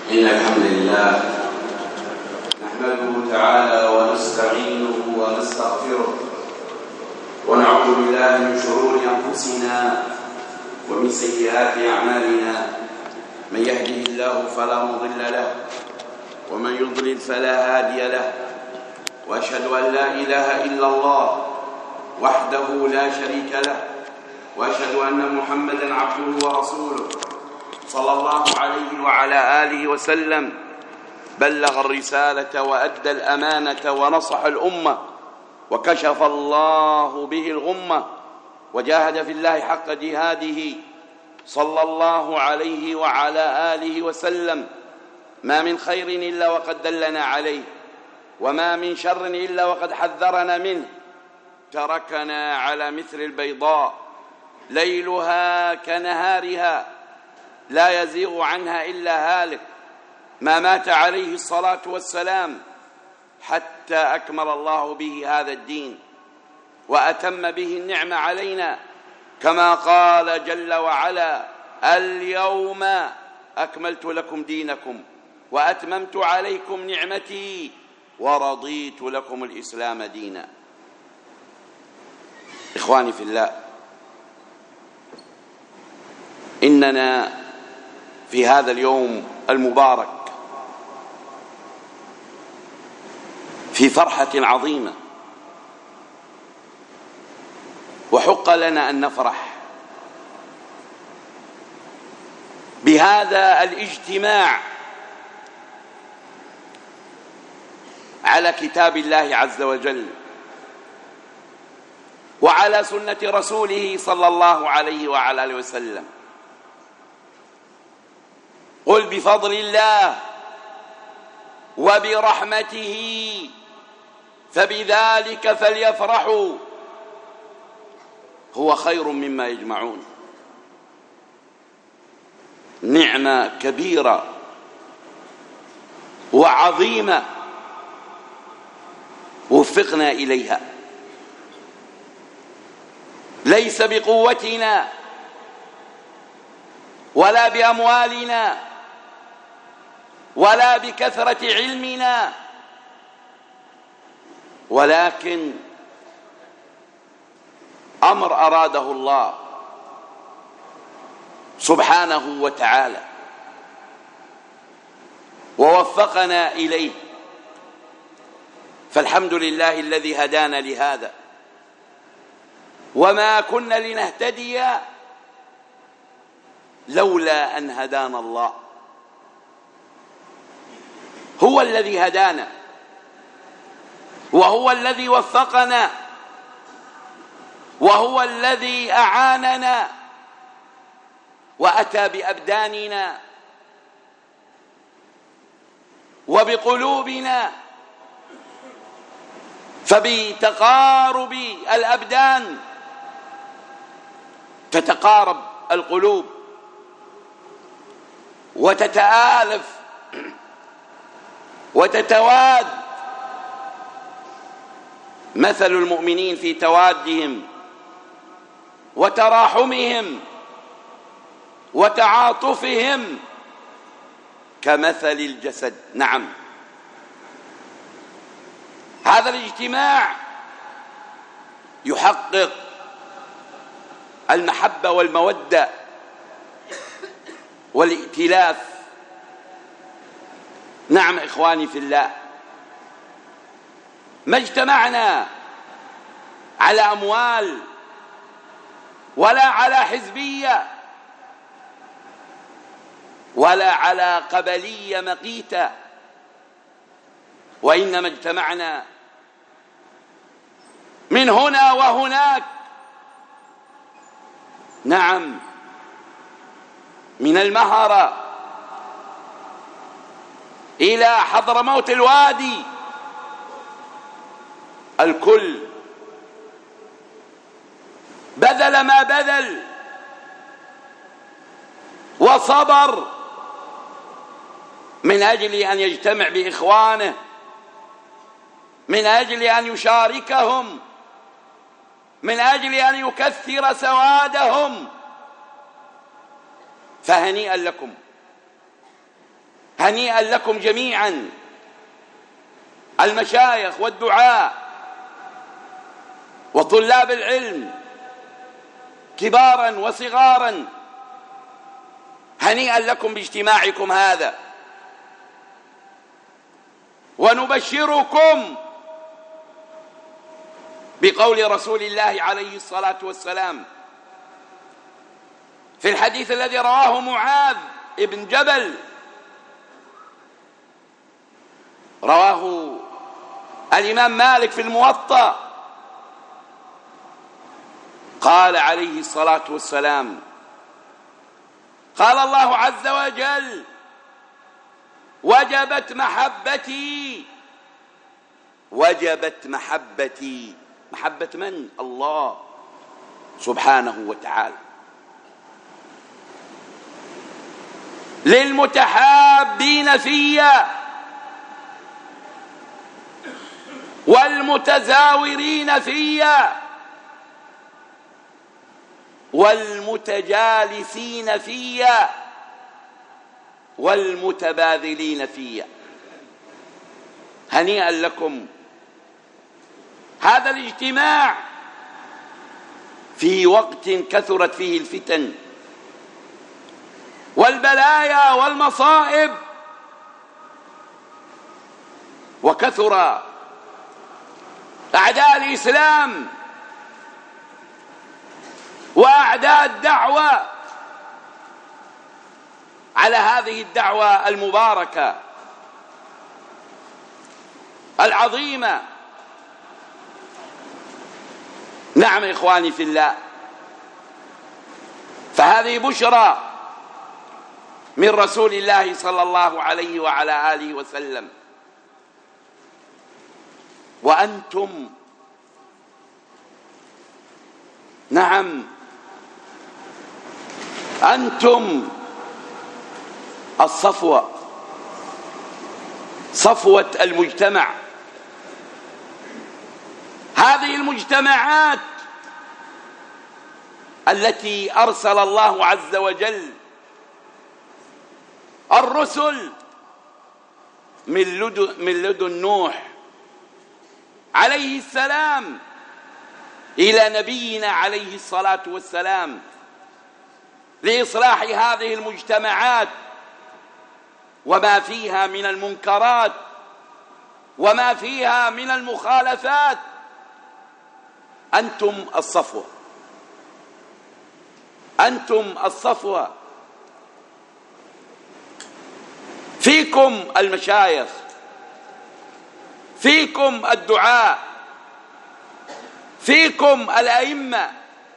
إن الحمد لله نحمده تعالى ونستعينه ونستغفره ونعوذ بالله من شرور أنفسنا ومن سيئات أعمالنا. من يهده الله فلا مضل له ومن يضلل فلا هادي له، وأشهد أن لا إله إلا الله وحده لا شريك له، وأشهد أن محمدًا عبده ورسوله صلى الله عليه وعلى آله وسلم. بلغ الرسالة وأدى الأمانة ونصح الأمة وكشف الله به الغمة، وجاهد في الله حق جهاده صلى الله عليه وعلى آله وسلم. ما من خير إلا وقد دلنا عليه، وما من شر إلا وقد حذرنا منه. تركنا على مثل البيضاء ليلها كنهارها لا يزيغ عنها إلا هالك، ما مات عليه الصلاة والسلام حتى أكمل الله به هذا الدين وأتم به النعمة علينا، كما قال جل وعلا: اليوم أكملت لكم دينكم وأتممت عليكم نعمتي ورضيت لكم الإسلام دينا. إخواني في الله، إننا في هذا اليوم المبارك في فرحة عظيمة، وحق لنا أن نفرح بهذا الاجتماع على كتاب الله عز وجل وعلى سنة رسوله صلى الله عليه وعلى آله وسلم. قل بفضل الله وبرحمته فبذلك فليفرحوا هو خير مما يجمعون. نعمة كبيرة وعظيمة وفقنا إليها، ليس بقوتنا ولا بأموالنا ولا بكثرة علمنا، ولكن أمر أراده الله سبحانه وتعالى ووفقنا إليه، فالحمد لله الذي هدانا لهذا، وما كنا لنهتدي لولا أن هدانا الله. هو الذي هدانا وهو الذي وفقنا وهو الذي أعاننا وأتى بأبداننا وبقلوبنا، فبتقارب الأبدان تتقارب القلوب وتتآلف وتتواد. مثل المؤمنين في توادهم وتراحمهم وتعاطفهم كمثل الجسد. نعم، هذا الاجتماع يحقق المحبة والمودة والائتلاف. نعم إخواني في الله، ما اجتمعنا على أموال ولا على حزبية ولا على قبلية مقيتة، وإنما اجتمعنا من هنا وهناك. نعم، من المهرة إلى حضرموت الوادي، الكل بذل ما بذل وصبر من أجل أن يجتمع بإخوانه، من أجل أن يشاركهم، من أجل أن يكثر سوادهم. فهنيئا لكم، هنيئا لكم جميعا المشايخ والدعاء وطلاب العلم كبارا وصغارا، هنيئا لكم باجتماعكم هذا، ونبشركم بقول رسول الله عليه الصلاة والسلام في الحديث الذي رواه معاذ بن جبل، رواه الإمام مالك في الموطأ، قال عليه الصلاة والسلام: قال الله عز وجل: وجبت محبتي. وجبت محبتي. محبة من؟ الله سبحانه وتعالى. للمتحابين في والمتزاورين في والمتجالسين في والمتباذلين في. هنيئا لكم هذا الاجتماع في وقت كثرت فيه الفتن والبلايا والمصائب، وكثر أعداء الإسلام وأعداء الدعوة على هذه الدعوة المباركة العظيمة. نعم إخواني في الله، فهذه بشرى من رسول الله صلى الله عليه وعلى آله وسلم. وأنتم نعم أنتم الصفوة، صفوة المجتمع. هذه المجتمعات التي أرسل الله عز وجل الرسل من لدن نوح عليه السلام إلى نبينا عليه الصلاة والسلام لإصلاح هذه المجتمعات وما فيها من المنكرات وما فيها من المخالفات. أنتم الصفوة، أنتم الصفوة. فيكم المشايخ، فيكم الدعاء، فيكم الأئمة،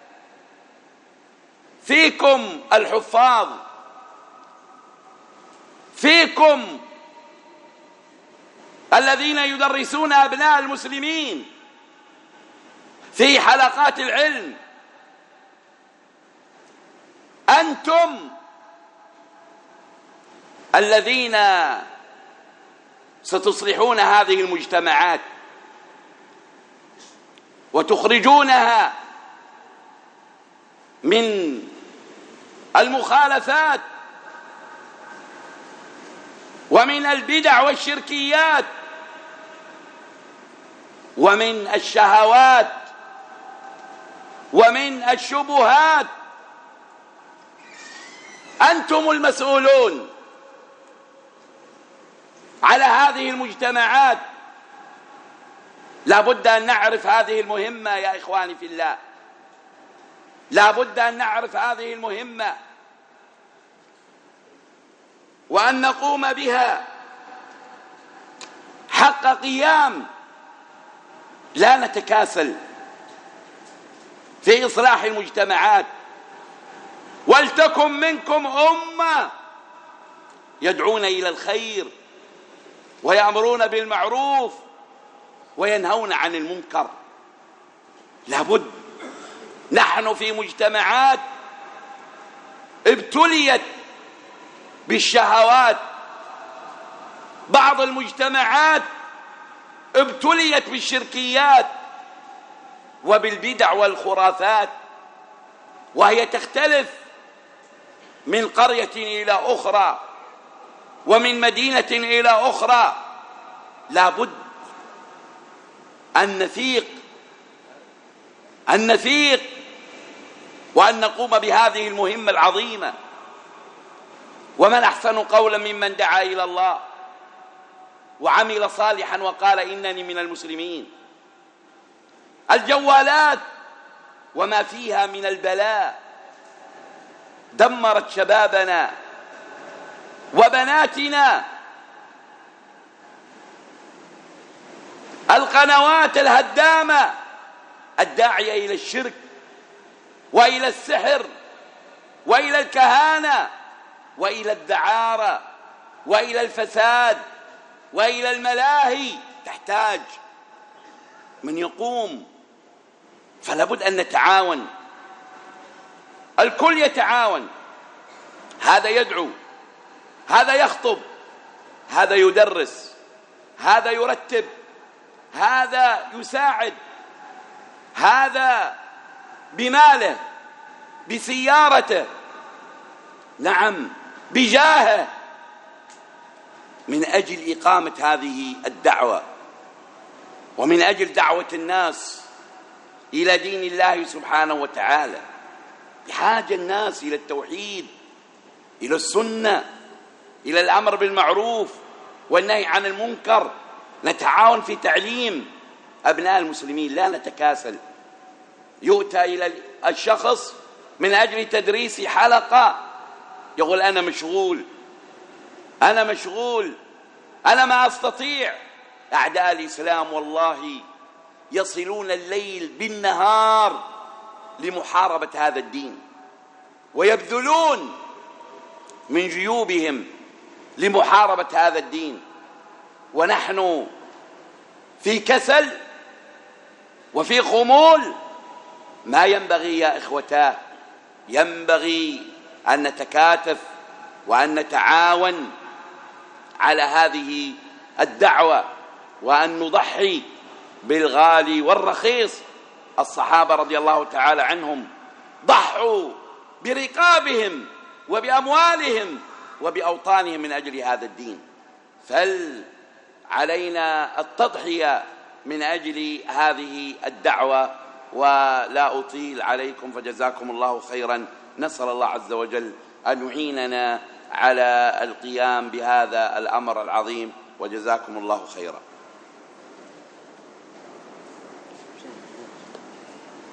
فيكم الحفاظ، فيكم الذين يدرسون أبناء المسلمين في حلقات العلم. أنتم الذين ستصلحون هذه المجتمعات وتخرجونها من المخالفات ومن البدع والشركيات ومن الشهوات ومن الشبهات. أنتم المسؤولون على هذه المجتمعات. لا بد أن نعرف هذه المهمة يا إخواني في الله، لا بد أن نعرف هذه المهمة وأن نقوم بها حق قيام، لا نتكاسل في إصلاح المجتمعات. ولتكن منكم أمة يدعون إلى الخير ويأمرون بالمعروف وينهون عن المنكر. لابد، نحن في مجتمعات ابتليت بالشهوات، بعض المجتمعات ابتليت بالشركيات وبالبدع والخرافات، وهي تختلف من قرية إلى أخرى ومن مدينة إلى أخرى. لا بد أن نثيق وأن نقوم بهذه المهمة العظيمة. ومن أحسن قولا ممن دعا إلى الله وعمل صالحا وقال إنني من المسلمين. الجوالات وما فيها من البلاء دمرت شبابنا وبناتنا. القنوات الهدامة الداعية إلى الشرك وإلى السحر وإلى الكهانة وإلى الدعارة وإلى الفساد وإلى الملاهي تحتاج من يقوم. فلا بد أن نتعاون، الكل يتعاون، هذا يدعو، هذا يخطب، هذا يدرس، هذا يرتب، هذا يساعد، هذا بماله، بسيارته، نعم بجاهه، من أجل إقامة هذه الدعوة ومن أجل دعوة الناس إلى دين الله سبحانه وتعالى. بحاجة الناس إلى التوحيد، إلى السنة، إلى الأمر بالمعروف والنهي عن المنكر. نتعاون في تعليم أبناء المسلمين، لا نتكاسل. يؤتى إلى الشخص من أجل تدريس حلقة يقول أنا مشغول، أنا ما أستطيع. أعداء الإسلام والله يصلون الليل بالنهار لمحاربة هذا الدين، ويبذلون من جيوبهم لمحاربة هذا الدين، ونحن في كسل وفي خمول. ما ينبغي يا إخوتاه، ينبغي أن نتكاتف وأن نتعاون على هذه الدعوة وأن نضحي بالغالي والرخيص. الصحابة رضي الله تعالى عنهم ضحوا برقابهم وبأموالهم وبأوطانهم من أجل هذا الدين، فعلينا التضحية من أجل هذه الدعوة. ولا أطيل عليكم فجزاكم الله خيرا. نسأل الله عز وجل أن يعيننا على القيام بهذا الأمر العظيم، وجزاكم الله خيرا.